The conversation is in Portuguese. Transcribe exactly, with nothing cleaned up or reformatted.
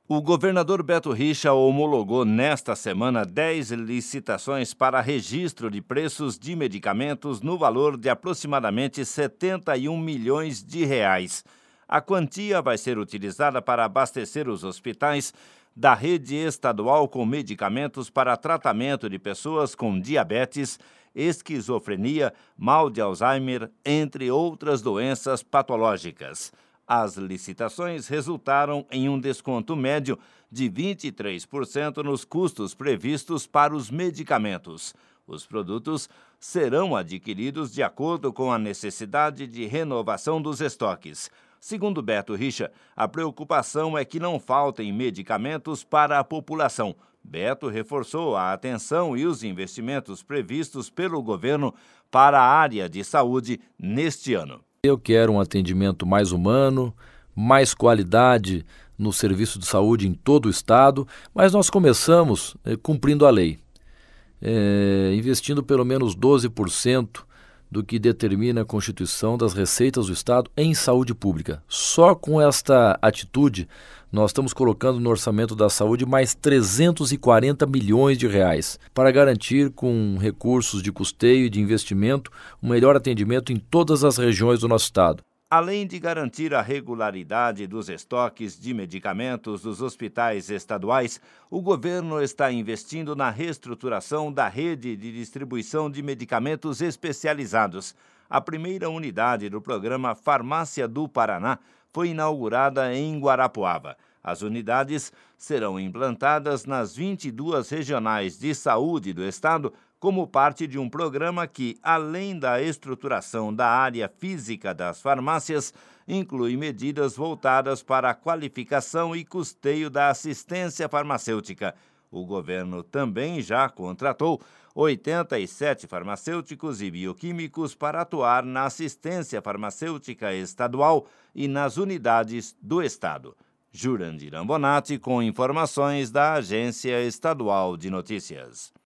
O governador Beto Richa homologou nesta semana dez licitações para registro de preços de medicamentos no valor de aproximadamente setenta e um milhões de reais. A quantia vai ser utilizada para abastecer os hospitais da rede estadual com medicamentos para tratamento de pessoas com diabetes, esquizofrenia, mal de Alzheimer, entre outras doenças patológicas. As licitações resultaram em um desconto médio de vinte e três por cento nos custos previstos para os medicamentos. Os produtos serão adquiridos de acordo com a necessidade de renovação dos estoques. Segundo Beto Richa, a preocupação é que não faltem medicamentos para a população. Beto reforçou a atenção e os investimentos previstos pelo governo para a área de saúde neste ano. Eu quero um atendimento mais humano, mais qualidade no serviço de saúde em todo o estado, mas nós começamos eh, cumprindo a lei, eh, investindo pelo menos doze por cento do que determina a Constituição das receitas do estado em saúde pública. Só com esta atitude, nós estamos colocando no orçamento da saúde mais trezentos e quarenta milhões de reais para garantir, com recursos de custeio e de investimento, um melhor atendimento em todas as regiões do nosso estado. Além de garantir a regularidade dos estoques de medicamentos dos hospitais estaduais, o governo está investindo na reestruturação da rede de distribuição de medicamentos especializados. A primeira unidade do programa Farmácia do Paraná foi inaugurada em Guarapuava. As unidades serão implantadas nas vinte e duas regionais de saúde do estado, como parte de um programa que, além da estruturação da área física das farmácias, inclui medidas voltadas para a qualificação e custeio da assistência farmacêutica. O governo também já contratou oitenta e sete farmacêuticos e bioquímicos para atuar na assistência farmacêutica estadual e nas unidades do estado. Jurandir Ambonati, com informações da Agência Estadual de Notícias.